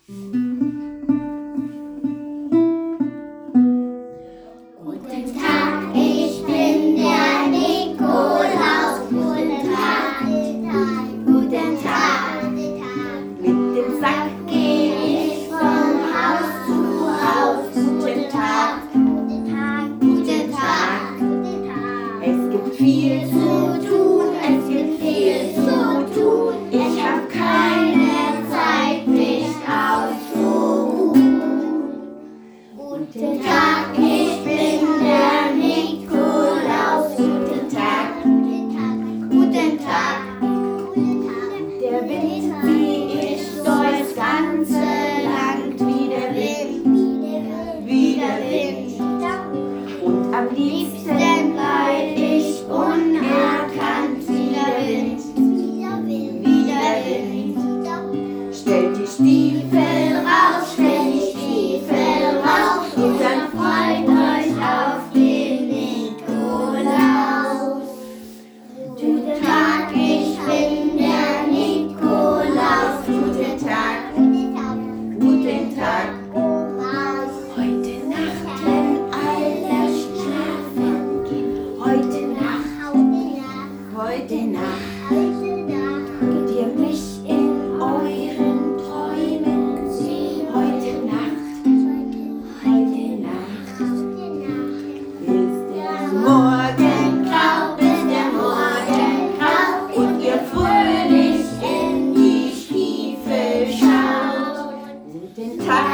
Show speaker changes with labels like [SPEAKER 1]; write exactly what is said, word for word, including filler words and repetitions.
[SPEAKER 1] Guten Tag, ich bin der Nikolaus. Guten Tag, guten Tag. Mit dem Sack geh ich von Haus zu Haus. Guten Tag, guten Tag. Es gibt viel zu tun, es gibt viel zu tun. Ich hab keine Zeit, mich auszuruhen. Guten Tag, ich bin der Nikolaus. Guten Tag, guten Tag. Der Wind, wie ich durchs ganze Land, wie der Wind, wie der Wind. Und am liebsten bleib ich unerkannt, wie der Wind, wie der Wind. Stell die Stiefel raus, stell die Stiefel raus und dann freut euch auf den Nikolaus. Guten Tag, ich bin der Nikolaus. Guten Tag, guten Tag. Heute Nacht, wenn alle schlafen gehen, heute Nacht, heute Nacht, könnt ihr mich in euren Träumen sehen. Heute Nacht, heute Nacht, ist der Morgen grau, ist der Morgen grau und ihr fröhlich in die Stiefel schaut. Guten Tag.